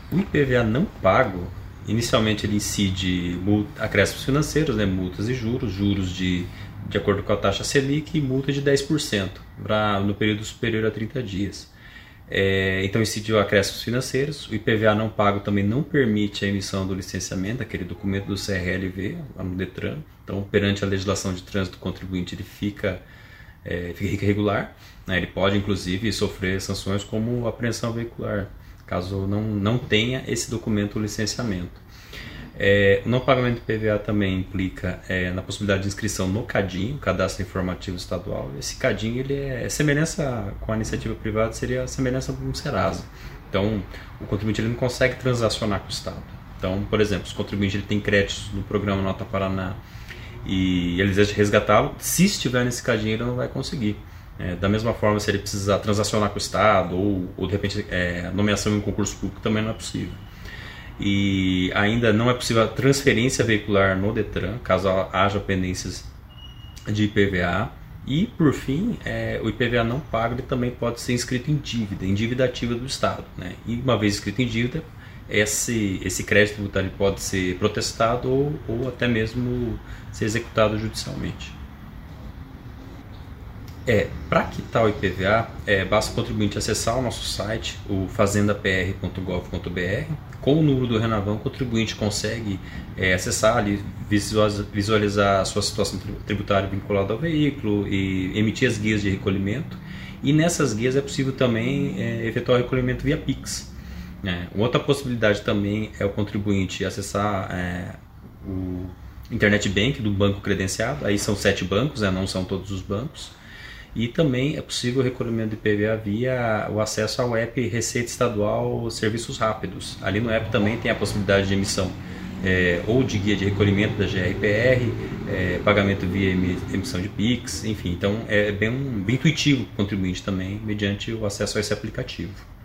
O IPVA não pago, inicialmente ele incide acréscimos financeiros, né, multas e juros de acordo com a taxa Selic e multa de 10% no período superior a 30 dias. Então incidiu acréscimos financeiros. O IPVA não pago também não permite a emissão do licenciamento, aquele documento do CRLV, lá no Detran. Então, perante a legislação de trânsito, o contribuinte ele fica irregular, né? Ele pode inclusive sofrer sanções como apreensão veicular, caso não tenha esse documento, o licenciamento. O não pagamento de PVA também implica na possibilidade de inscrição no CADIM, Cadastro Informativo Estadual. Esse CADIM ele semelhança com a iniciativa privada, seria a semelhança com o Serasa. Então, o contribuinte ele não consegue transacionar com o Estado. Então, por exemplo, se o contribuinte ele tem créditos no programa Nota Paraná e ele deseja resgatá-lo, se estiver nesse CADIM ele não vai conseguir. Da mesma forma, se ele precisar transacionar com o Estado ou de repente nomeação em um concurso público, também não é possível. E ainda não é possível a transferência veicular no Detran, caso haja pendências de IPVA. E, por fim, o IPVA não pago ele também pode ser inscrito em dívida ativa do Estado, né? E uma vez inscrito em dívida, esse crédito tributário pode ser protestado ou até mesmo ser executado judicialmente. Para quitar o IPVA, basta o contribuinte acessar o nosso site, o fazendapr.gov.br. Com o número do Renavão, o contribuinte consegue acessar ali, visualizar a sua situação tributária vinculada ao veículo e emitir as guias de recolhimento. E nessas guias é possível também efetuar o recolhimento via Pix. Outra possibilidade também é o contribuinte acessar o Internet Bank do banco credenciado. Aí são 7 bancos, não são todos os bancos. E também é possível o recolhimento de IPVA via o acesso ao app Receita Estadual Serviços Rápidos. Ali no app também tem a possibilidade de emissão ou de guia de recolhimento da GRPR, pagamento via emissão de Pix, enfim. Então é bem intuitivo para o contribuinte também, mediante o acesso a esse aplicativo.